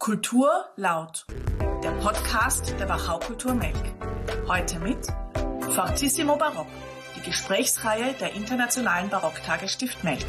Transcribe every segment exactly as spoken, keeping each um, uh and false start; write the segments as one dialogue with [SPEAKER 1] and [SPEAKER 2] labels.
[SPEAKER 1] Kultur laut, der Podcast der Wachau Kultur Melk. Heute mit Fortissimo Barock, die Gesprächsreihe der Internationalen Barocktage Stift Melk.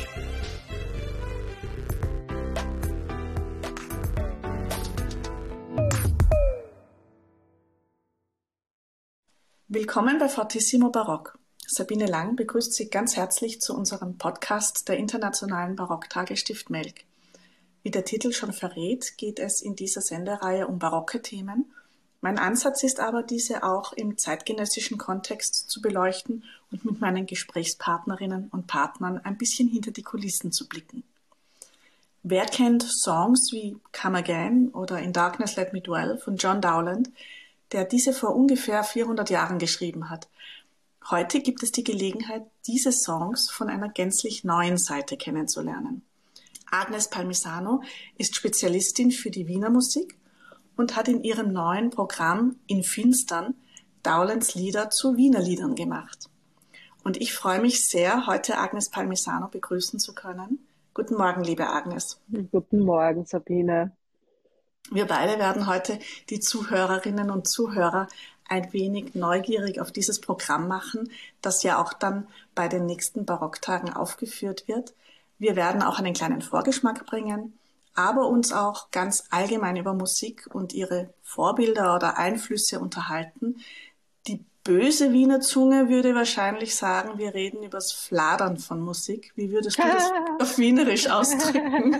[SPEAKER 1] Willkommen bei Fortissimo Barock. Sabine Lang begrüßt Sie ganz herzlich zu unserem Podcast der Internationalen Barocktage Stift Melk. Wie der Titel schon verrät, geht es in dieser Sendereihe um barocke Themen. Mein Ansatz ist aber, diese auch im zeitgenössischen Kontext zu beleuchten und mit meinen Gesprächspartnerinnen und Partnern ein bisschen hinter die Kulissen zu blicken. Wer kennt Songs wie Come Again oder In Darkness Let Me Dwell von John Dowland, der diese vor ungefähr vierhundert Jahren geschrieben hat? Heute gibt es die Gelegenheit, diese Songs von einer gänzlich neuen Seite kennenzulernen. Agnes Palmisano ist Spezialistin für die Wiener Musik und hat in ihrem neuen Programm In Finstern Dowlands Lieder zu Wiener Liedern gemacht. Und ich freue mich sehr, heute Agnes Palmisano begrüßen zu können. Guten Morgen, liebe Agnes.
[SPEAKER 2] Guten Morgen, Sabine.
[SPEAKER 1] Wir beide werden heute die Zuhörerinnen und Zuhörer ein wenig neugierig auf dieses Programm machen, das ja auch dann bei den nächsten Barocktagen aufgeführt wird. Wir werden auch einen kleinen Vorgeschmack bringen, aber uns auch ganz allgemein über Musik und ihre Vorbilder oder Einflüsse unterhalten. Die böse Wiener Zunge würde wahrscheinlich sagen, wir reden über das Fladern von Musik. Wie würdest du das auf Wienerisch ausdrücken?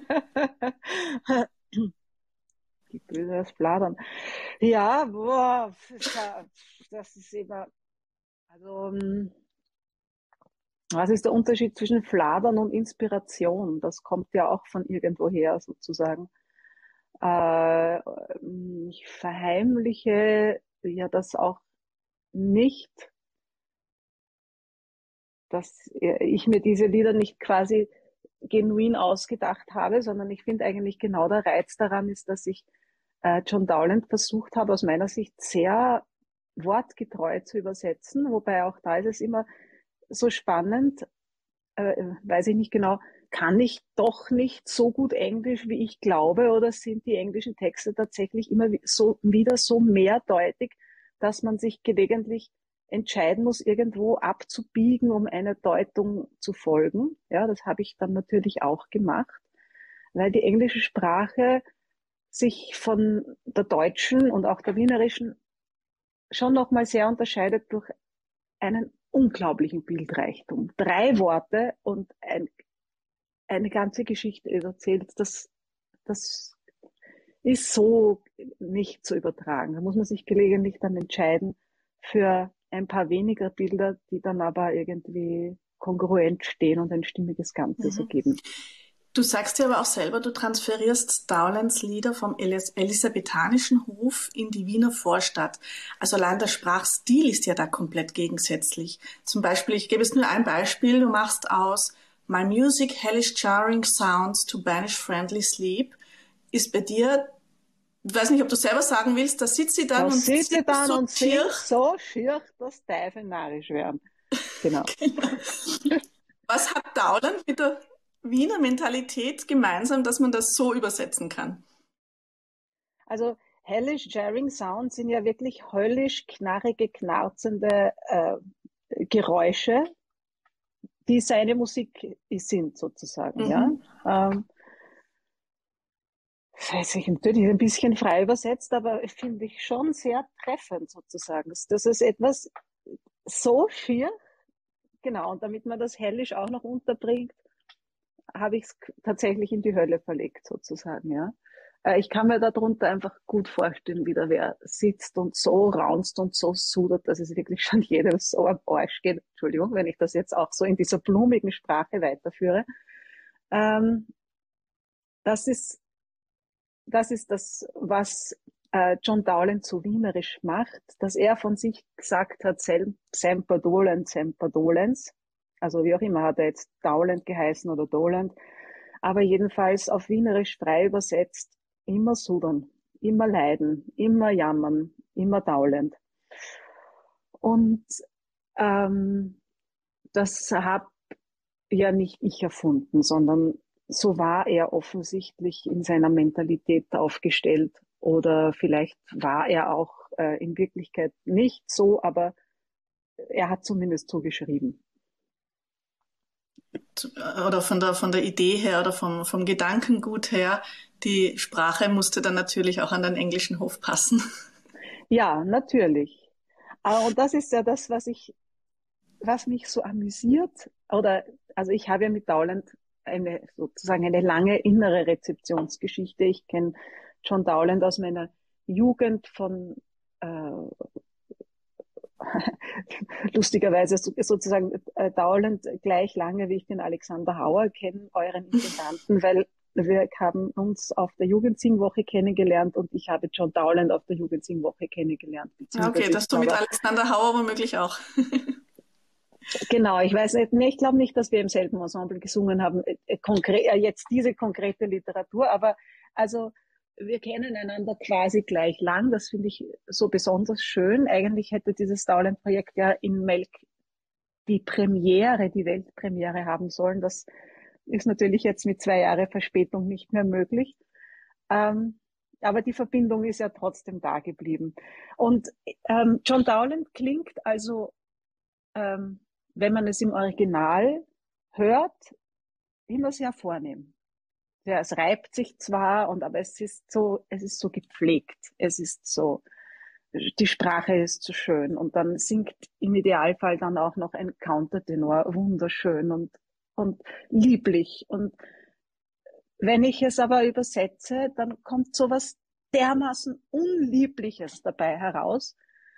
[SPEAKER 2] Die böse das Fladern. Ja, boah, das ist immer, also, was ist der Unterschied zwischen Fladern und Inspiration? Das kommt ja auch von irgendwoher sozusagen. Äh, ich verheimliche ja das auch nicht, dass ich mir diese Lieder nicht quasi genuin ausgedacht habe, sondern ich finde eigentlich genau der Reiz daran ist, dass ich äh, John Dowland versucht habe, aus meiner Sicht sehr wortgetreu zu übersetzen, wobei auch da ist es immer so spannend, äh, weiß ich nicht genau, kann ich doch nicht so gut Englisch, wie ich glaube, oder sind die englischen Texte tatsächlich immer so wieder so mehrdeutig, dass man sich gelegentlich entscheiden muss, irgendwo abzubiegen, um einer Deutung zu folgen. Ja, das habe ich dann natürlich auch gemacht, weil die englische Sprache sich von der deutschen und auch der wienerischen schon nochmal sehr unterscheidet durch einen unglaublichen Bildreichtum. Drei Worte und ein, eine ganze Geschichte erzählt. Das, das ist so nicht zu übertragen. Da muss man sich gelegentlich dann entscheiden für ein paar weniger Bilder, die dann aber irgendwie kongruent stehen und ein stimmiges Ganzes
[SPEAKER 1] Mhm.
[SPEAKER 2] ergeben.
[SPEAKER 1] Du sagst ja aber auch selber, du transferierst Dowlands Lieder vom Elis- elisabethanischen Hof in die Wiener Vorstadt. Also allein der Sprachstil ist ja da komplett gegensätzlich. Zum Beispiel, ich gebe jetzt nur ein Beispiel, du machst aus My music hellish jarring sounds to banish friendly sleep, ist bei dir, ich weiß nicht, ob du selber sagen willst, da sitzt sie dann
[SPEAKER 2] Da
[SPEAKER 1] und
[SPEAKER 2] sitzt sie
[SPEAKER 1] singt
[SPEAKER 2] dann
[SPEAKER 1] so
[SPEAKER 2] und
[SPEAKER 1] schier.
[SPEAKER 2] singt so schier, dass Teufel narrisch werden. Genau.
[SPEAKER 1] Was hat Dowland mit der Wiener Mentalität gemeinsam, dass man das so übersetzen kann?
[SPEAKER 2] Also hellish jarring sounds sind ja wirklich höllisch knarrige, knarzende äh, Geräusche, die seine Musik sind sozusagen. Ja.
[SPEAKER 1] Mhm.
[SPEAKER 2] Ähm, weiß ich natürlich ein bisschen frei übersetzt, aber finde ich schon sehr treffend sozusagen. Das ist etwas so schier, genau, und damit man das hellisch auch noch unterbringt, habe ich es tatsächlich in die Hölle verlegt sozusagen, ja. Ich kann mir darunter einfach gut vorstellen, wie da wer sitzt und so raunzt und so sudert, dass es wirklich schon jedem so am Arsch geht. Entschuldigung, wenn ich das jetzt auch so in dieser blumigen Sprache weiterführe. Ähm, das ist, das ist das, was äh, John Dowland so wienerisch macht, dass er von sich gesagt hat, Semper Dolens, Semper Dolens. Also wie auch immer hat er jetzt Dowland geheißen oder Doland. Aber jedenfalls auf wienerisch frei übersetzt, immer sudern, immer leiden, immer jammern, immer Dowland. Und ähm, das habe ja nicht ich erfunden, sondern so war er offensichtlich in seiner Mentalität aufgestellt oder vielleicht war er auch äh, in Wirklichkeit nicht so, aber er hat zumindest so geschrieben.
[SPEAKER 1] Oder von der, von der Idee her oder vom, vom Gedankengut her, die Sprache musste dann natürlich auch an den englischen Hof passen.
[SPEAKER 2] Ja, natürlich. Aber und das ist ja das, was ich, was mich so amüsiert. Oder also ich habe ja mit Dowland eine sozusagen eine lange innere Rezeptionsgeschichte. Ich kenne John Dowland aus meiner Jugend von äh, lustigerweise sozusagen äh, Dowland gleich lange, wie ich den Alexander Hauer kenne, euren Intendanten, weil wir haben uns auf der Jugendsingwoche kennengelernt und ich habe John Dowland auf der Jugendsingwoche kennengelernt,
[SPEAKER 1] Ja, okay,
[SPEAKER 2] beziehungsweise ich
[SPEAKER 1] das du mit
[SPEAKER 2] glaube,
[SPEAKER 1] Alexander Hauer womöglich auch.
[SPEAKER 2] genau, ich weiß nicht, nee, ich glaube nicht, dass wir im selben Ensemble gesungen haben, äh, konkret, äh, jetzt diese konkrete Literatur, aber also wir kennen einander quasi gleich lang. Das finde ich so besonders schön. Eigentlich hätte dieses Dowland-Projekt ja in Melk die Premiere, die Weltpremiere haben sollen. Das ist natürlich jetzt mit zwei Jahre Verspätung nicht mehr möglich. Ähm, aber die Verbindung ist ja trotzdem da geblieben. Und ähm, John Dowland klingt also, ähm, wenn man es im Original hört, immer sehr vornehm. Ja, es reibt sich zwar, und aber es ist so, es ist so gepflegt. Es ist so, die Sprache ist so schön und dann singt im Idealfall dann auch noch ein Countertenor wunderschön und, und lieblich. Und wenn ich es aber übersetze, dann kommt sowas dermaßen Unliebliches dabei heraus,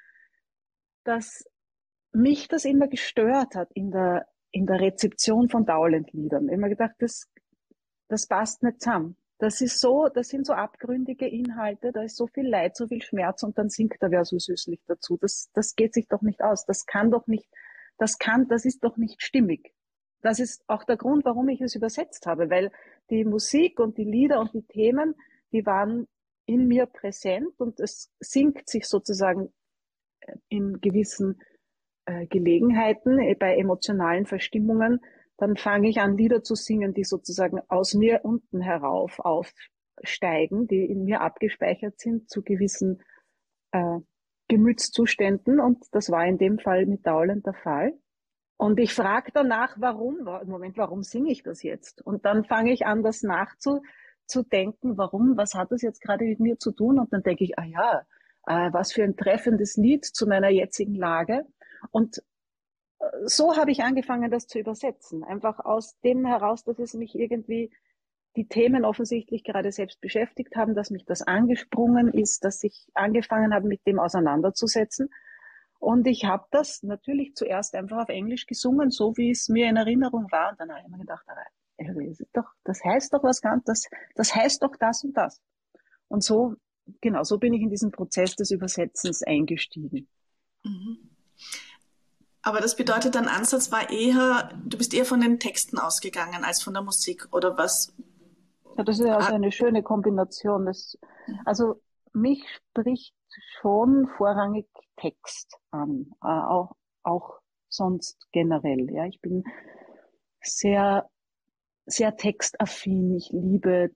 [SPEAKER 2] dass mich das immer gestört hat in der, in der Rezeption von Dowland-Liedern. Immer gedacht, das, das passt nicht zusammen. Das ist so, das sind so abgründige Inhalte, da ist so viel Leid, so viel Schmerz und dann singt er wer so süßlich dazu. Das, das geht sich doch nicht aus. Das kann doch nicht, das kann, das ist doch nicht stimmig. Das ist auch der Grund, warum ich es übersetzt habe, weil die Musik und die Lieder und die Themen, die waren in mir präsent und es singt sich sozusagen in gewissen äh, Gelegenheiten, äh, bei emotionalen Verstimmungen, dann fange ich an, Lieder zu singen, die sozusagen aus mir unten herauf aufsteigen, die in mir abgespeichert sind zu gewissen äh, Gemütszuständen. Und das war in dem Fall mit Dowland der Fall. Und ich frage danach, warum, Moment, warum singe ich das jetzt? Und dann fange ich an, das nachzudenken, warum, was hat das jetzt gerade mit mir zu tun? Und dann denke ich, ah ja, äh, was für ein treffendes Lied zu meiner jetzigen Lage. Und so habe ich angefangen, das zu übersetzen. Einfach aus dem heraus, dass es mich irgendwie die Themen offensichtlich gerade selbst beschäftigt haben, dass mich das angesprungen ist, dass ich angefangen habe, mit dem auseinanderzusetzen. Und ich habe das natürlich zuerst einfach auf Englisch gesungen, so wie es mir in Erinnerung war. Und dann habe ich mir gedacht, das, ist doch, das heißt doch was ganz, das, das heißt doch das und das. Und so, genau, so bin ich in diesen Prozess des Übersetzens eingestiegen.
[SPEAKER 1] Mhm. Aber das bedeutet, dein Ansatz war eher, du bist eher von den Texten ausgegangen als von der Musik, oder was?
[SPEAKER 2] Ja, das ist also eine schöne Kombination. Das, also mich spricht schon vorrangig Text an, äh, auch, auch sonst generell. Ja, ich bin sehr, sehr textaffin. Ich liebe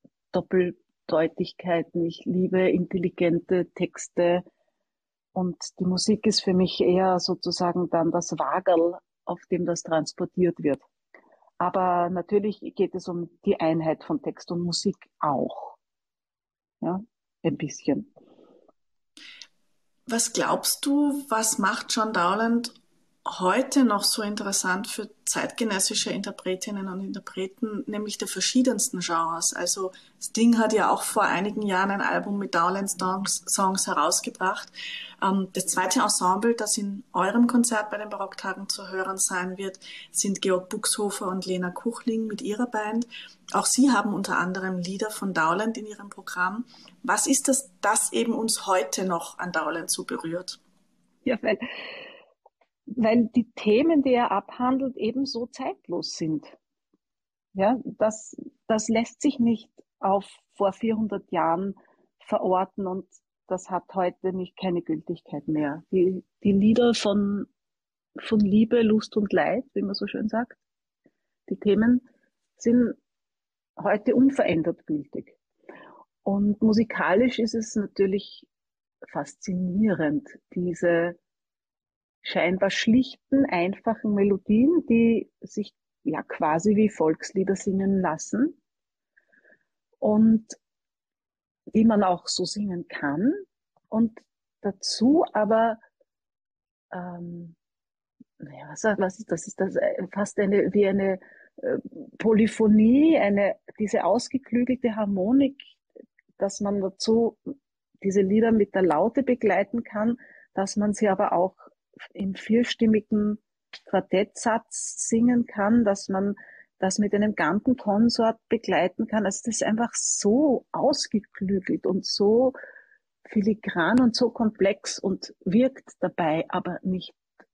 [SPEAKER 2] Doppeldeutigkeiten. Ich liebe intelligente Texte. Und die Musik ist für mich eher sozusagen dann das Wagerl, auf dem das transportiert wird. Aber natürlich geht es um die Einheit von Text und Musik auch. Ja, ein bisschen.
[SPEAKER 1] Was glaubst du, was macht John Dowland heute noch so interessant für zeitgenössische Interpretinnen und Interpreten, nämlich der verschiedensten Genres? Also Sting hat ja auch vor einigen Jahren ein Album mit Dowland Songs, Songs herausgebracht. Das zweite Ensemble, das in eurem Konzert bei den Barocktagen zu hören sein wird, sind Georg Buxhofer und Lena Kuchling mit ihrer Band. Auch sie haben unter anderem Lieder von Dowland in ihrem Programm. Was ist das, das eben uns heute noch an Dowland so berührt?
[SPEAKER 2] Ja, weil, weil die Themen, die er abhandelt, ebenso zeitlos sind. Ja, das, das lässt sich nicht auf vor vierhundert Jahren verorten und das hat heute nicht keine Gültigkeit mehr. Die, die Lieder von, von Liebe, Lust und Leid, wie man so schön sagt, die Themen sind heute unverändert gültig. Und musikalisch ist es natürlich faszinierend, diese scheinbar schlichten, einfachen Melodien, die sich ja quasi wie Volkslieder singen lassen und die man auch so singen kann und dazu aber ähm, naja, was, was ist das? Ist das fast eine wie eine äh, Polyphonie, eine diese ausgeklügelte Harmonik, dass man dazu diese Lieder mit der Laute begleiten kann, dass man sie aber auch im vierstimmigen Quartettsatz singen kann, dass man das mit einem Gantenkonsort begleiten kann. Also das ist einfach so ausgeklügelt und so filigran und so komplex und wirkt dabei aber nicht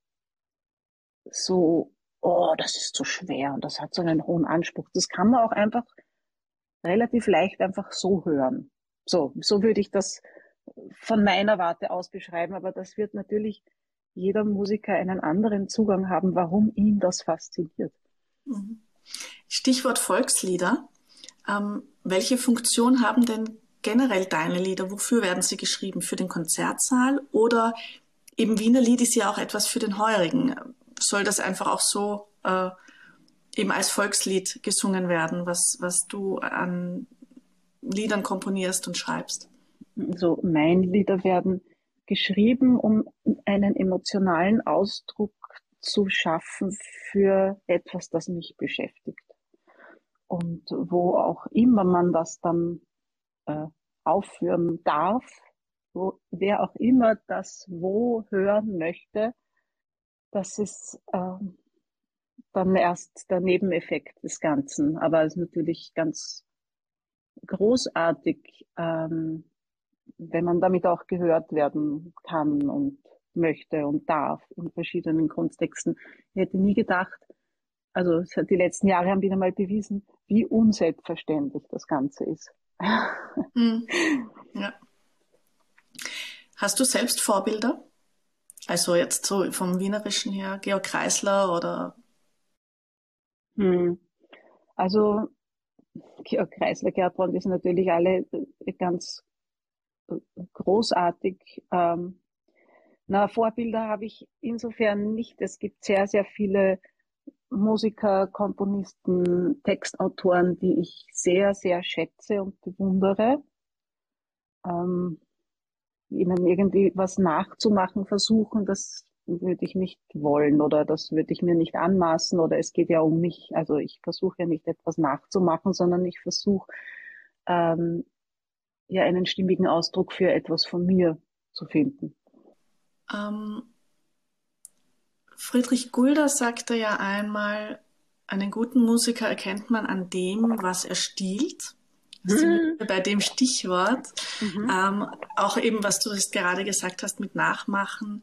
[SPEAKER 2] so, oh, das ist so schwer und das hat so einen hohen Anspruch. Das kann man auch einfach relativ leicht einfach so hören. So, so würde ich das von meiner Warte aus beschreiben, aber das wird natürlich jeder Musiker einen anderen Zugang haben, warum ihn das fasziniert.
[SPEAKER 1] Stichwort Volkslieder. Ähm, welche Funktion haben denn generell deine Lieder? Wofür werden sie geschrieben? Für den Konzertsaal oder eben Wiener Lied ist ja auch etwas für den Heurigen? Soll das einfach auch so äh, eben als Volkslied gesungen werden, was, was du an Liedern komponierst und schreibst?
[SPEAKER 2] So, meine Lieder werden geschrieben, um einen emotionalen Ausdruck zu schaffen für etwas, das mich beschäftigt. Und wo auch immer man das dann äh, aufführen darf, wo wer auch immer das wo hören möchte, das ist äh, dann erst der Nebeneffekt des Ganzen. Aber es ist natürlich ganz großartig, ähm, wenn man damit auch gehört werden kann und möchte und darf in verschiedenen Kontexten. Ich hätte nie gedacht, also die letzten Jahre haben wieder mal bewiesen, wie unselbstverständlich das Ganze ist.
[SPEAKER 1] Hm. Ja. Hast du selbst Vorbilder? Also jetzt so vom Wienerischen her, Georg Kreisler oder?
[SPEAKER 2] Hm. Also Georg Kreisler, Gertrand, die sind natürlich alle ganz großartig. Ähm, na, Vorbilder habe ich insofern nicht. Es gibt sehr, sehr viele Musiker, Komponisten, Textautoren, die ich sehr, sehr schätze und bewundere. Ähm, ihnen irgendwie was nachzumachen versuchen, das würde ich nicht wollen oder das würde ich mir nicht anmaßen oder es geht ja um mich. Also ich versuche ja nicht etwas nachzumachen, sondern ich versuche ähm, ja einen stimmigen Ausdruck für etwas von mir zu finden.
[SPEAKER 1] Ähm, Friedrich Gulda sagte ja einmal, einen guten Musiker erkennt man an dem, was er stiehlt. Das sind wir bei dem Stichwort.
[SPEAKER 2] Mhm.
[SPEAKER 1] Ähm, auch eben, was du jetzt gerade gesagt hast mit Nachmachen.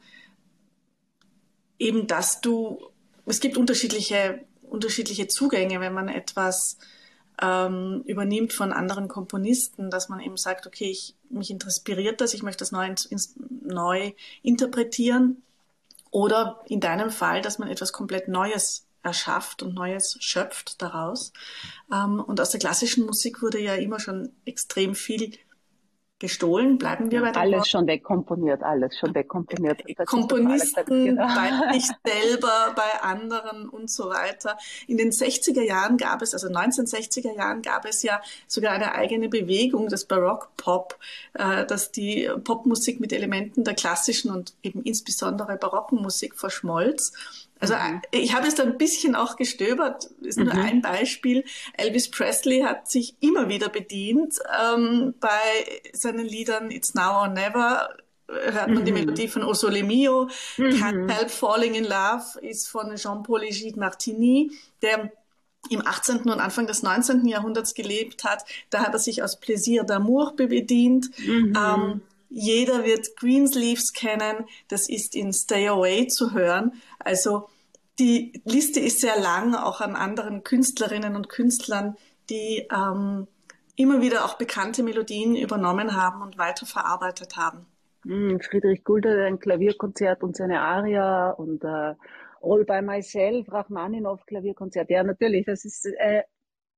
[SPEAKER 1] Eben, dass du, es gibt unterschiedliche, unterschiedliche Zugänge, wenn man etwas ähm, übernimmt von anderen Komponisten, dass man eben sagt, okay, ich, mich inspiriert das, ich möchte das neu, ins, neu interpretieren. Oder in deinem Fall, dass man etwas komplett Neues erschafft und Neues schöpft daraus. Und aus der klassischen Musik wurde ja immer schon extrem viel gestohlen. Bleiben wir
[SPEAKER 2] Ja,
[SPEAKER 1] bei dem
[SPEAKER 2] alles
[SPEAKER 1] Wort.
[SPEAKER 2] schon wegkomponiert, alles schon wegkomponiert. Das ist total
[SPEAKER 1] Komponisten,
[SPEAKER 2] genau.
[SPEAKER 1] bei sich selber, bei anderen und so weiter. In den sechziger Jahren gab es, also neunzehnhundertsechziger Jahren gab es ja sogar eine eigene Bewegung, das Barock-Pop, äh, dass die Popmusik mit Elementen der klassischen und eben insbesondere barocken Musik verschmolz. Also mhm. ich habe es da ein bisschen auch gestöbert, ist nur mhm. ein Beispiel. Elvis Presley hat sich immer wieder bedient ähm, bei seinen Liedern It's Now or Never. Hört man mhm. die Melodie von O Sole Mio. Mhm. Can't Help Falling in Love ist von Jean-Paul Egide Martini, der im achtzehnten und Anfang des neunzehnten Jahrhunderts gelebt hat. Da hat er sich aus Plaisir d'amour bedient. Mhm. Ähm, jeder wird Greensleeves kennen. Das ist in Stay Away zu hören. Also die Liste ist sehr lang, auch an anderen Künstlerinnen und Künstlern, die ähm, immer wieder auch bekannte Melodien übernommen haben und weiterverarbeitet haben.
[SPEAKER 2] Friedrich Gulda, ein Klavierkonzert und seine Aria und äh, All by Myself, Rachmaninoff Klavierkonzert. Ja, natürlich, das ist äh,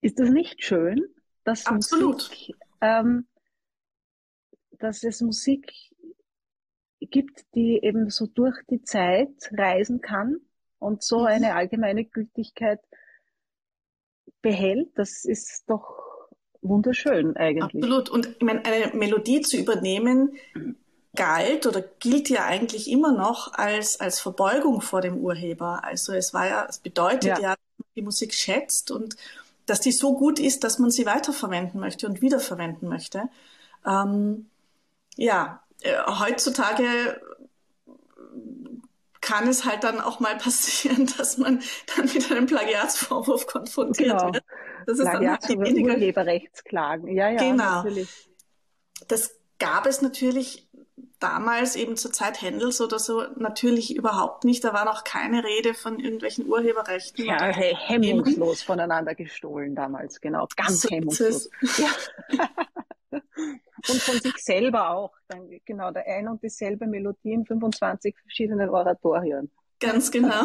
[SPEAKER 2] Ist das nicht schön, dass
[SPEAKER 1] Absolut.
[SPEAKER 2] Musik, ähm, dass es Musik gibt, die eben so durch die Zeit reisen kann und so
[SPEAKER 1] Mhm.
[SPEAKER 2] eine allgemeine Gültigkeit behält? Das ist doch wunderschön eigentlich.
[SPEAKER 1] Absolut. Und ich meine, eine Melodie zu übernehmen, galt oder gilt ja eigentlich immer noch als, als Verbeugung vor dem Urheber. Also es war ja, es bedeutet
[SPEAKER 2] Ja,
[SPEAKER 1] ja, dass man die Musik schätzt und dass die so gut ist, dass man sie weiterverwenden möchte und wiederverwenden möchte. Ähm, ja, äh, heutzutage kann es halt dann auch mal passieren, dass man dann mit einem Plagiatsvorwurf konfrontiert
[SPEAKER 2] genau.
[SPEAKER 1] wird. Das ist dann halt
[SPEAKER 2] Plagiats-
[SPEAKER 1] die
[SPEAKER 2] oder
[SPEAKER 1] weniger,
[SPEAKER 2] Urheberrechtsklagen. Ja, ja,
[SPEAKER 1] genau.
[SPEAKER 2] natürlich.
[SPEAKER 1] Das gab es natürlich damals eben zur Zeit Händels oder so natürlich überhaupt nicht. Da war noch keine Rede von irgendwelchen Urheberrechten oder
[SPEAKER 2] Ja, he-
[SPEAKER 1] Themen.
[SPEAKER 2] hemmungslos voneinander gestohlen damals, genau. Ganz
[SPEAKER 1] So ist
[SPEAKER 2] hemmungslos.
[SPEAKER 1] es.
[SPEAKER 2] Ja. Und von sich selber auch. Dann, genau, der ein und dieselbe Melodie in fünfundzwanzig verschiedenen Oratorien.
[SPEAKER 1] Ganz genau.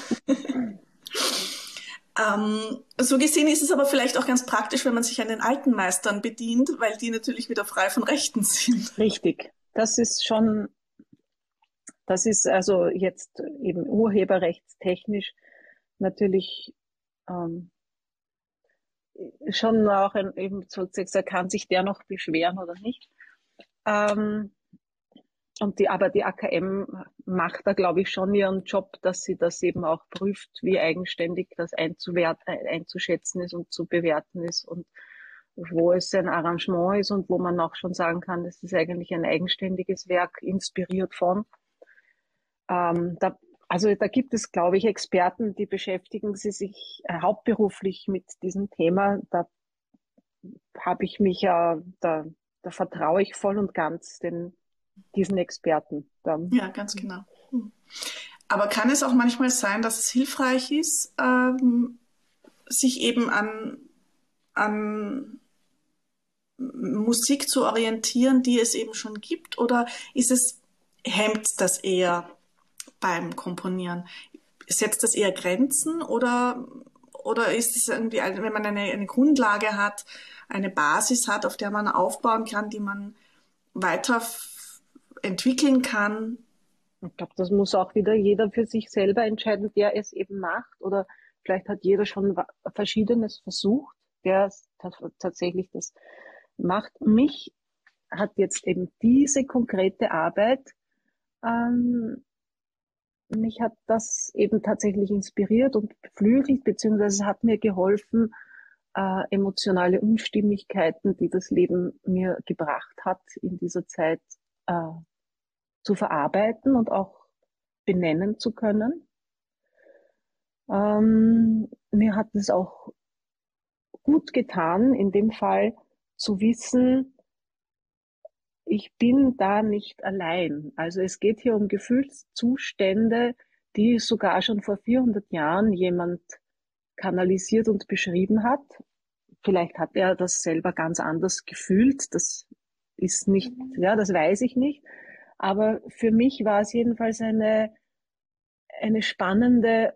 [SPEAKER 1] Ähm, so gesehen ist es aber vielleicht auch ganz praktisch, wenn man sich an den alten Meistern bedient, weil die natürlich wieder frei von Rechten sind.
[SPEAKER 2] Richtig. Das ist schon, das ist also jetzt eben urheberrechtstechnisch natürlich ähm, schon auch ein, eben sozusagen, kann sich der noch beschweren oder nicht. Ähm, und die, aber die A K M macht da, glaube ich, schon ihren Job, dass sie das eben auch prüft, wie eigenständig das einzuwert, einzuschätzen ist und zu bewerten ist und wo es ein Arrangement ist und wo man auch schon sagen kann, das ist eigentlich ein eigenständiges Werk, inspiriert von. Ähm, da, also da gibt es, glaube ich, Experten, die beschäftigen sie sich äh, hauptberuflich mit diesem Thema. Da habe ich mich ja, da, da vertraue ich voll und ganz den, diesen Experten. Da,
[SPEAKER 1] Ja, ganz genau. Aber kann es auch manchmal sein, dass es hilfreich ist, ähm, sich eben an, an Musik zu orientieren, die es eben schon gibt? Oder ist es, hemmt das eher beim Komponieren? Setzt das eher Grenzen oder, oder ist es irgendwie, also wenn man eine, eine Grundlage hat, eine Basis hat, auf der man aufbauen kann, die man weiter entwickeln kann?
[SPEAKER 2] Ich glaube, das muss auch wieder jeder für sich selber entscheiden, der es eben macht. Oder vielleicht hat jeder schon Verschiedenes versucht, der es tatsächlich das macht. Mich hat jetzt eben diese konkrete Arbeit, ähm, mich hat das eben tatsächlich inspiriert und beflügelt, beziehungsweise hat mir geholfen, äh, emotionale Unstimmigkeiten, die das Leben mir gebracht hat, in dieser Zeit äh, zu verarbeiten und auch benennen zu können. Ähm, mir hat es auch gut getan, in dem Fall zu wissen, ich bin da nicht allein. Also es geht hier um Gefühlszustände, die sogar schon vor vierhundert Jahren jemand kanalisiert und beschrieben hat. Vielleicht hat er das selber ganz anders gefühlt. Das ist nicht, ja, das weiß ich nicht. Aber für mich war es jedenfalls eine, eine spannende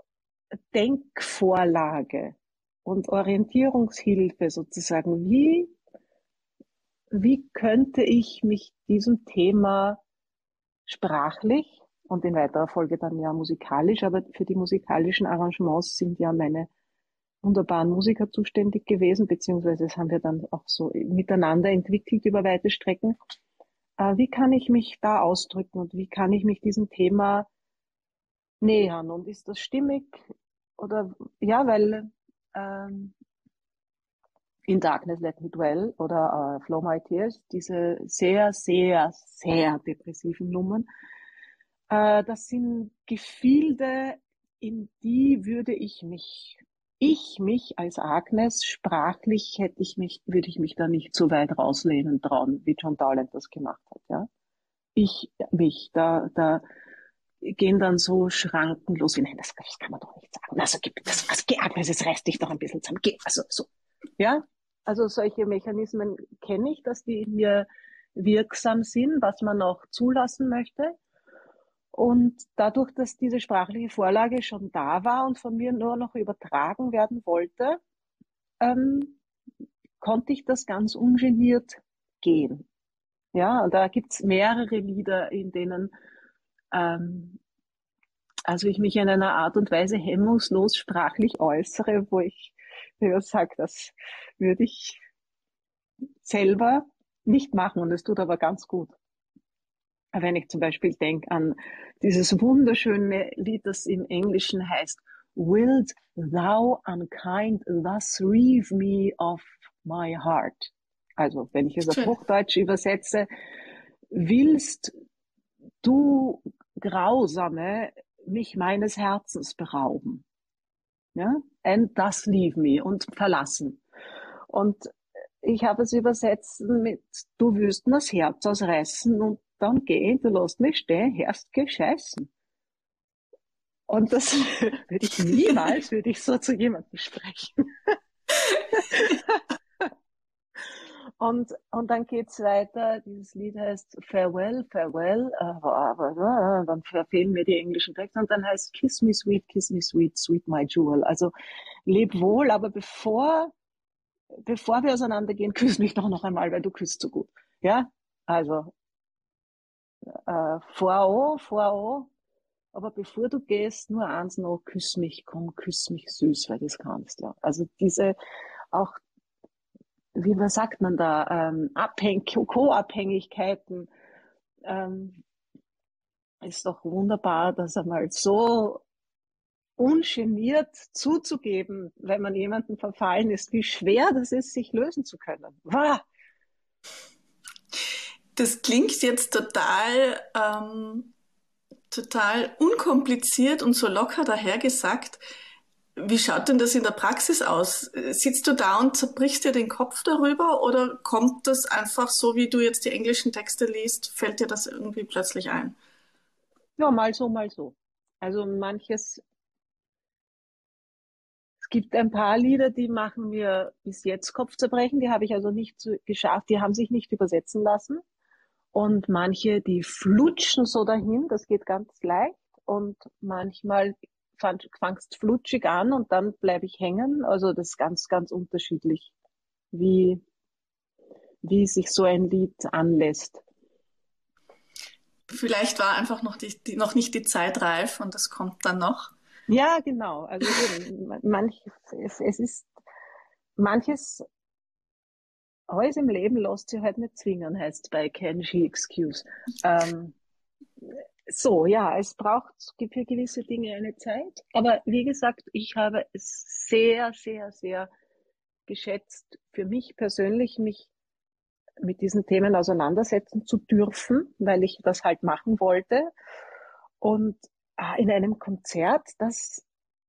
[SPEAKER 2] Denkvorlage und Orientierungshilfe sozusagen. Wie, wie könnte ich mich diesem Thema sprachlich und in weiterer Folge dann ja musikalisch, aber für die musikalischen Arrangements sind ja meine wunderbaren Musiker zuständig gewesen, beziehungsweise das haben wir dann auch so miteinander entwickelt über weite Strecken. Äh, wie kann ich mich da ausdrücken und wie kann ich mich diesem Thema nähern? Und ist das stimmig? Oder ja, weil ähm, In Darkness Let Me Dwell oder äh, Flow My Tears, diese sehr, sehr, sehr depressiven Nummern, äh, das sind Gefilde, in die würde ich mich, ich mich als Agnes, sprachlich hätte ich mich, würde ich mich da nicht so weit rauslehnen trauen, wie John Dowland das gemacht hat, ja. Ich mich, da, da gehen dann so schrankenlos wie, nein, das, das kann man doch nicht sagen. Also, gib das, was, geh, Agnes, jetzt reiß dich doch ein bisschen zusammen. Geh, also, so, ja. Also, solche Mechanismen kenne ich, dass die in mir wirksam sind, was man auch zulassen möchte. Und dadurch, dass diese sprachliche Vorlage schon da war und von mir nur noch übertragen werden wollte, ähm, konnte ich das ganz ungeniert gehen. Ja, und da gibt's mehrere Lieder, in denen ähm, also ich mich in einer Art und Weise hemmungslos sprachlich äußere, wo ich mir sage, das würde ich selber nicht machen und es tut aber ganz gut. Wenn ich zum Beispiel denke an dieses wunderschöne Lied, das im Englischen heißt Wilt thou unkind thus reave me of my heart? Also wenn ich es auf
[SPEAKER 1] Schön.
[SPEAKER 2] Hochdeutsch übersetze, willst du Grausame mich meines Herzens berauben? Ja? And thus leave me und verlassen. Und ich habe es übersetzt mit, du willst mir das Herz ausreißen und dann geh, du lässt mich stehen, hast gescheißen. Und das würde ich niemals, würde ich so zu jemandem sprechen. und, und dann geht's weiter, dieses Lied heißt Farewell, Farewell, äh, dann verfehlen mir die englischen Texte und dann heißt Kiss me sweet, kiss me sweet, sweet my jewel. Also leb wohl, aber bevor bevor wir auseinandergehen, küss mich doch noch einmal, weil du küsst so gut. Ja, also äh, vor vor aber bevor du gehst, nur eins noch, küss mich, komm, küss mich süß, weil du es kannst. Ja. Also diese auch, wie man sagt man da, ähm, Abhäng Co-Abhängigkeiten, ähm, ist doch wunderbar, das einmal so ungeniert zuzugeben, wenn man jemanden verfallen ist, wie schwer das ist, sich lösen zu können. Wow.
[SPEAKER 1] Das klingt jetzt total, ähm, total unkompliziert und so locker dahergesagt. Wie schaut denn das in der Praxis aus? Sitzt du da und zerbrichst dir den Kopf darüber oder kommt das einfach so, wie du jetzt die englischen Texte liest, fällt dir das irgendwie plötzlich ein?
[SPEAKER 2] Ja, mal so, mal so. Also manches, es gibt ein paar Lieder, die machen mir bis jetzt Kopfzerbrechen, die habe ich also nicht so geschafft, die haben sich nicht übersetzen lassen. Und manche, die flutschen so dahin, das geht ganz leicht. Und manchmal fangst flutschig an und dann bleibe ich hängen. Also das ist ganz, ganz unterschiedlich, wie, wie sich so ein Lied anlässt.
[SPEAKER 1] Vielleicht war einfach noch, die, die, noch nicht die Zeit reif und das kommt dann noch.
[SPEAKER 2] Ja, genau. Also eben, manches, es, es ist manches, alles im Leben lässt sich halt nicht zwingen, heißt bei Can She Excuse. Ähm, so, ja, es braucht für gewisse Dinge eine Zeit. Aber wie gesagt, ich habe es sehr, sehr, sehr geschätzt, für mich persönlich mich mit diesen Themen auseinandersetzen zu dürfen, weil ich das halt machen wollte. Und in einem Konzert, das,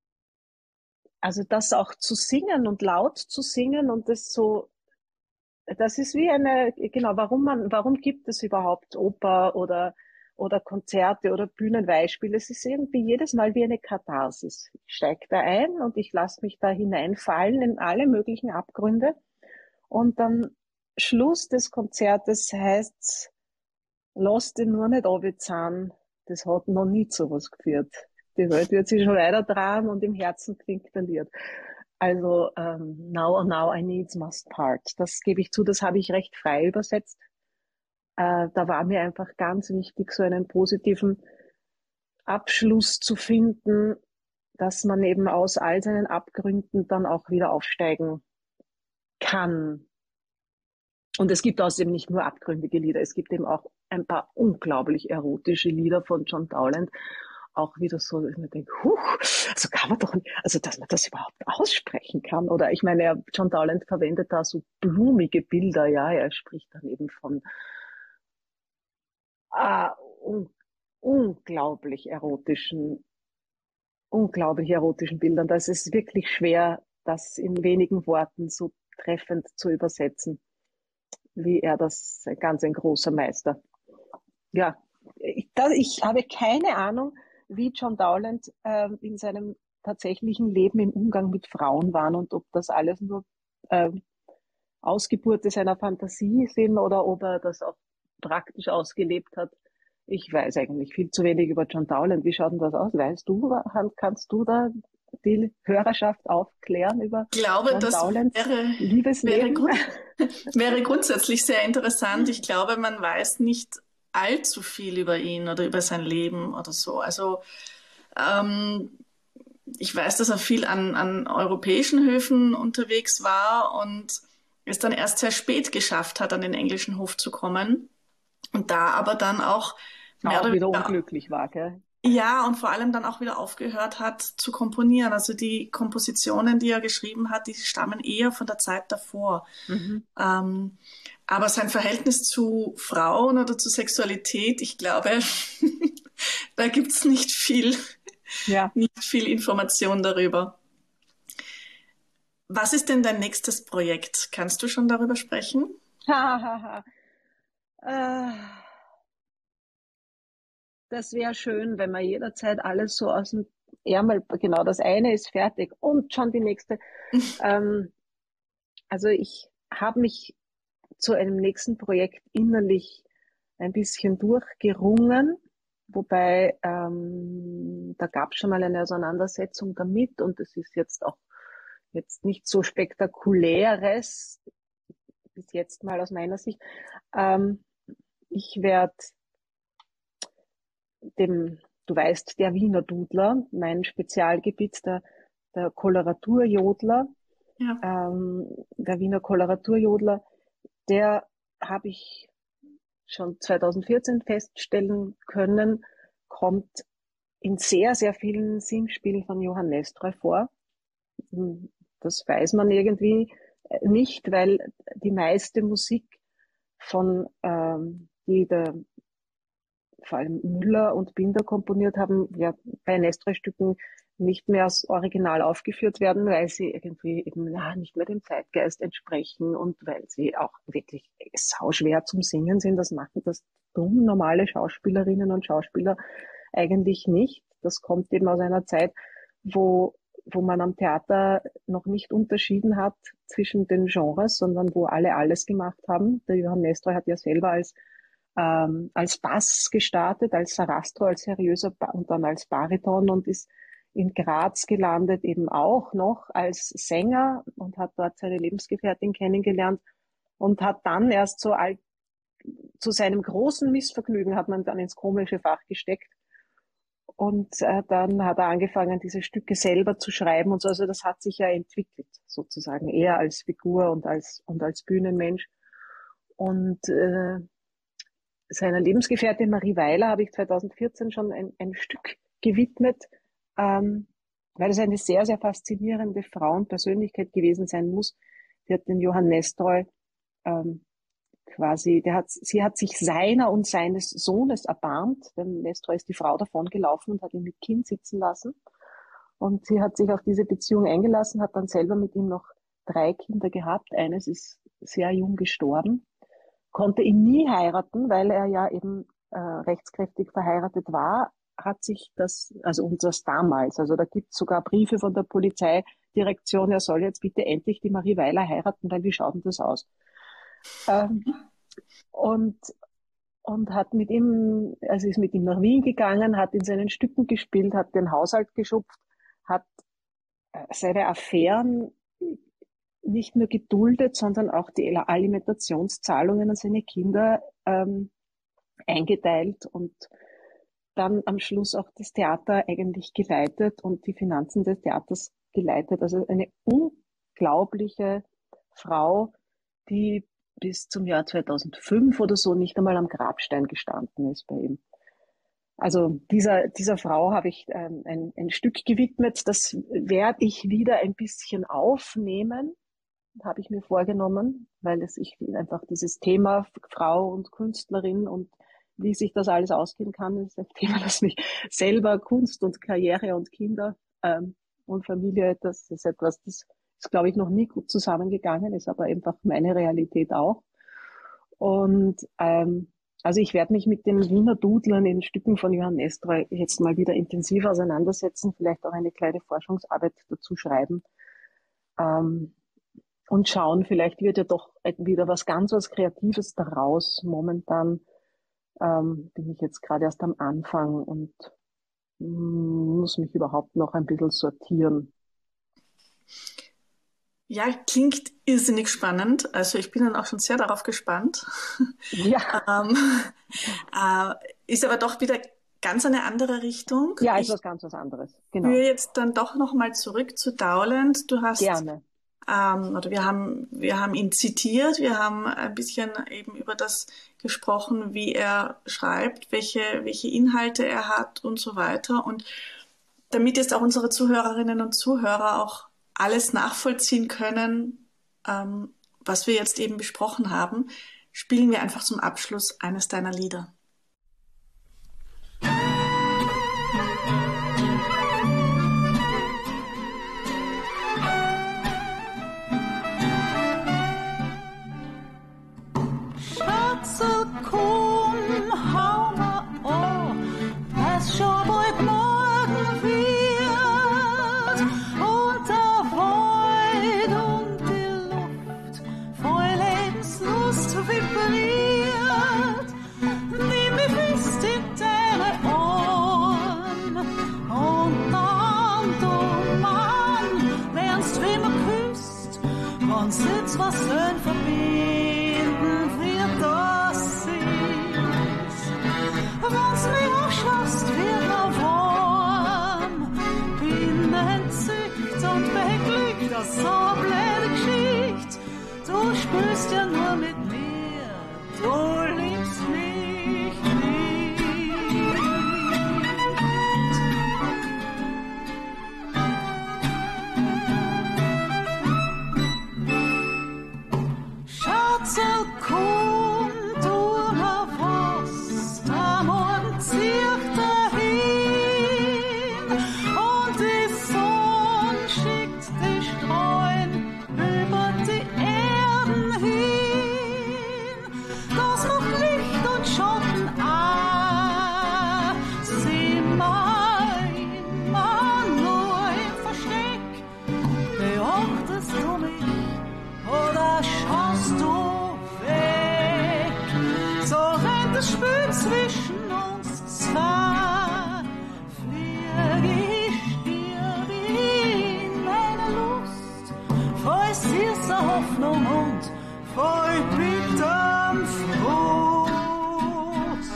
[SPEAKER 2] also das auch zu singen und laut zu singen und das so, das ist wie eine, genau, warum man, warum gibt es überhaupt Oper oder, oder Konzerte oder Bühnenbeispiele? Es ist irgendwie jedes Mal wie eine Katharsis. Ich steige da ein und ich lasse mich da hineinfallen in alle möglichen Abgründe. Und dann Schluss des Konzertes heißt's, lass dich nur nicht runterzahlen. Das hat noch nie zu was geführt. Die Welt wird sich schon weiter drehen und im Herzen klingt der Lied. Also ähm, now, now I needs must part. Das gebe ich zu, das habe ich recht frei übersetzt. Äh, da war mir einfach ganz wichtig, so einen positiven Abschluss zu finden, dass man eben aus all seinen Abgründen dann auch wieder aufsteigen kann. Und es gibt außerdem nicht nur abgründige Lieder, es gibt eben auch ein paar unglaublich erotische Lieder von John Dowland. Auch wieder so, dass man denkt, huch, also kann man doch, also dass man das überhaupt aussprechen kann. Oder ich meine, er, John Dowland verwendet da so blumige Bilder, ja, er spricht dann eben von ah, un, unglaublich erotischen, unglaublich erotischen Bildern. Das ist wirklich schwer, das in wenigen Worten so treffend zu übersetzen, wie er das, ganz ein großer Meister. Ja, ich, das, ich habe keine Ahnung, wie John Dowland äh, in seinem tatsächlichen Leben im Umgang mit Frauen war und ob das alles nur äh, Ausgeburte seiner Fantasie sind oder ob er das auch praktisch ausgelebt hat. Ich weiß eigentlich viel zu wenig über John Dowland. Wie schaut denn das aus? Weißt du, kannst du da? die Hörerschaft aufklären über
[SPEAKER 1] Ich glaube,
[SPEAKER 2] John
[SPEAKER 1] das
[SPEAKER 2] Dowlands
[SPEAKER 1] wäre, wäre,
[SPEAKER 2] Liebesleben?
[SPEAKER 1] grund, wäre grundsätzlich sehr interessant. Ich glaube, man weiß nicht allzu viel über ihn oder über sein Leben oder so. Also ähm, ich weiß, dass er viel an, an europäischen Höfen unterwegs war und es dann erst sehr spät geschafft hat, an den englischen Hof zu kommen. Und da aber dann auch mehr
[SPEAKER 2] Auch
[SPEAKER 1] oder
[SPEAKER 2] wieder
[SPEAKER 1] weniger,
[SPEAKER 2] unglücklich war, gell?
[SPEAKER 1] ja, und vor allem dann auch wieder aufgehört hat zu komponieren. Also die Kompositionen, die er geschrieben hat, die stammen eher von der Zeit davor.
[SPEAKER 2] Mhm.
[SPEAKER 1] Ähm, aber sein Verhältnis zu Frauen oder zu Sexualität, ich glaube, da gibt's nicht viel,
[SPEAKER 2] Ja.
[SPEAKER 1] nicht viel Information darüber. Was ist denn dein nächstes Projekt? Kannst du schon darüber sprechen?
[SPEAKER 2] Äh, Das wäre schön, wenn man jederzeit alles so aus dem Ärmel, genau, das eine ist fertig und schon die nächste. Ähm, also ich habe mich zu einem nächsten Projekt innerlich ein bisschen durchgerungen, wobei ähm, da gab es schon mal eine Auseinandersetzung damit und es ist jetzt auch jetzt nicht so spektakuläres, bis jetzt mal aus meiner Sicht. Ähm, ich werde dem, du weißt, der Wiener Dudler, mein Spezialgebiet, der, der Koloraturjodler,
[SPEAKER 1] Ja.
[SPEAKER 2] ähm, der Wiener Koloraturjodler, der habe ich schon zweitausendvierzehn feststellen können, kommt in sehr, sehr vielen Singspielen von Johann Nestroy vor. Das weiß man irgendwie nicht, weil die meiste Musik von, ähm, die der vor allem Müller und Binder komponiert haben, ja bei Nestroy-Stücken nicht mehr als Original aufgeführt werden, weil sie irgendwie eben ja, nicht mehr dem Zeitgeist entsprechen und weil sie auch wirklich sauschwer zum Singen sind. Das machen das tun normale Schauspielerinnen und Schauspieler eigentlich nicht. Das kommt eben aus einer Zeit, wo wo man am Theater noch nicht unterschieden hat zwischen den Genres, sondern wo alle alles gemacht haben. Der Johann Nestroy hat ja selber als ähm, als Bass gestartet, als Sarastro, als seriöser ba und dann als Bariton und ist in Graz gelandet, eben auch noch als Sänger und hat dort seine Lebensgefährtin kennengelernt und hat dann erst so alt, zu seinem großen Missvergnügen hat man dann ins komische Fach gesteckt und äh, dann hat er angefangen, diese Stücke selber zu schreiben und so. Also das hat sich ja entwickelt, sozusagen, eher als Figur und als, und als Bühnenmensch. Und äh, seiner Lebensgefährtin Marie Weiler habe ich zweitausendvierzehn schon ein, ein Stück gewidmet, ähm, weil es eine sehr, sehr faszinierende Frauenpersönlichkeit gewesen sein muss. Die hat den Johann Nestroy ähm, quasi, der hat, sie hat sich seiner und seines Sohnes erbarmt, denn Nestroy ist die Frau davon gelaufen und hat ihn mit Kind sitzen lassen. Und sie hat sich auf diese Beziehung eingelassen, hat dann selber mit ihm noch drei Kinder gehabt. Eines ist sehr jung gestorben, konnte ihn nie heiraten, weil er ja eben äh, rechtskräftig verheiratet war, hat sich das, also und das damals, also da gibt es sogar Briefe von der Polizeidirektion, er soll jetzt bitte endlich die Marie Weiler heiraten, weil wie schaut denn das aus? Ähm, und, und hat mit ihm, also ist mit ihm nach Wien gegangen, hat in seinen Stücken gespielt, hat den Haushalt geschupft, hat äh, seine Affären nicht nur geduldet, sondern auch die Alimentationszahlungen an seine Kinder ähm, eingeteilt und dann am Schluss auch das Theater eigentlich geleitet und die Finanzen des Theaters geleitet. Also eine unglaubliche Frau, die bis zum Jahr zweitausendfünf oder so nicht einmal am Grabstein gestanden ist bei ihm. Also dieser, dieser Frau habe ich ähm, ein, ein Stück gewidmet. Das werde ich wieder ein bisschen aufnehmen, habe ich mir vorgenommen, weil es ich einfach dieses Thema Frau und Künstlerin und wie sich das alles ausgehen kann, ist ein Thema, das mich selber Kunst und Karriere und Kinder ähm, und Familie, das ist etwas, das ist, glaube ich, noch nie gut zusammengegangen, ist aber einfach meine Realität auch. Und ähm, also ich werde mich mit den Wiener Dudlern in Stücken von Johann Nestroy jetzt mal wieder intensiv auseinandersetzen, vielleicht auch eine kleine Forschungsarbeit dazu schreiben. Ähm, und schauen, vielleicht wird ja doch wieder was ganz was Kreatives daraus. Momentan ähm, bin ich jetzt gerade erst am Anfang und muss mich überhaupt noch ein bisschen sortieren.
[SPEAKER 1] Ja, klingt irrsinnig spannend. Also ich bin dann auch schon sehr darauf gespannt.
[SPEAKER 2] Ja.
[SPEAKER 1] ähm, äh, ist aber doch wieder ganz eine andere Richtung.
[SPEAKER 2] Ja, ist
[SPEAKER 1] Ich
[SPEAKER 2] was ganz was anderes. Genau.
[SPEAKER 1] führe jetzt dann doch nochmal zurück zu Dowland. Du hast,
[SPEAKER 2] Gerne.
[SPEAKER 1] ähm, oder wir haben, wir haben ihn zitiert, wir haben ein bisschen eben über das gesprochen, wie er schreibt, welche, welche Inhalte er hat und so weiter. Und damit jetzt auch unsere Zuhörerinnen und Zuhörer auch alles nachvollziehen können, ähm, was wir jetzt eben besprochen haben, spielen wir einfach zum Abschluss eines deiner Lieder.
[SPEAKER 3] Schatzel, komm, hau mal an, was schon bald morgen wird. Und der Wald und die Luft voll Lebenslust vibriert. Nimm mich fest in deine Ohren und dann, du Mann, lernst, wie man küsst, und sitzt was schön verbinden wird das ist. Wenn's mich anschaust, wird mir warm, bin entzückt und beglückt, das so eine blöde Geschichte. Du spielst ja nur mit mir, du liebst mich nicht. Schatzel, komm, tu mir was, der Morgen zieht dahin und die Sonne schickt die Strahlen über die Erden hin. Das macht Licht und Schatten an, sieh mal immer nur im Versteck, beachtest du mich oder schaust du weg? So rennt das Spiel zwischen uns zwei, flieg ich dir in meine Lust, voll süßer Hoffnung und voll bitterem Frust.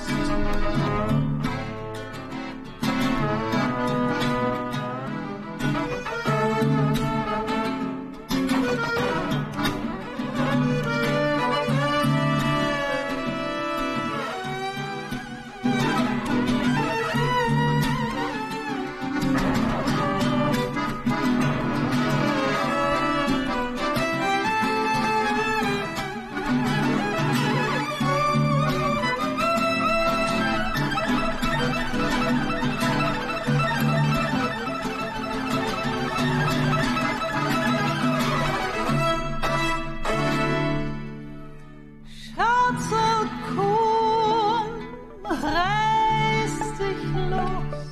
[SPEAKER 3] Schatzel, komm, reiß dich los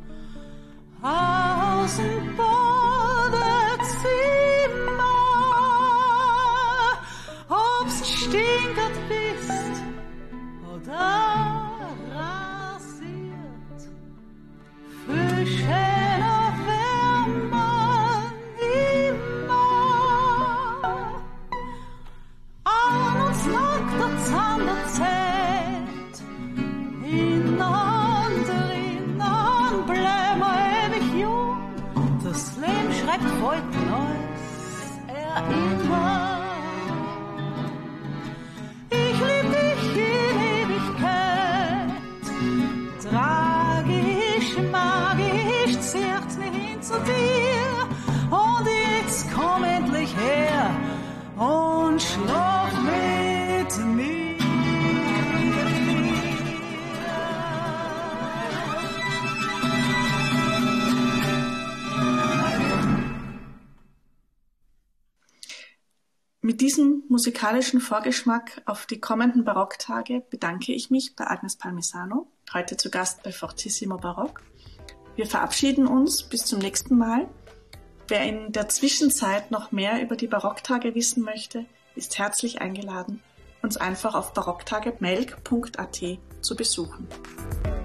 [SPEAKER 3] aus dem Badezimmer, ob's stinkert bist oder rasiert, viel schöner wärmer immer. An uns lag der Zahn der Zeit, ineinander, inan bleiben wir ewig jung. Das Leben schreibt voll Neues, erinnern. Ich lieb dich in Ewigkeit, tragisch, magisch, zieht mich hin zu dir. Und jetzt komm endlich her und schlaf mit mir.
[SPEAKER 1] Mit diesem musikalischen Vorgeschmack auf die kommenden Barocktage bedanke ich mich bei Agnes Palmisano, heute zu Gast bei Fortissimo Barock. Wir verabschieden uns bis zum nächsten Mal. Wer in der Zwischenzeit noch mehr über die Barocktage wissen möchte, ist herzlich eingeladen, uns einfach auf barocktage punkt melk punkt at zu besuchen.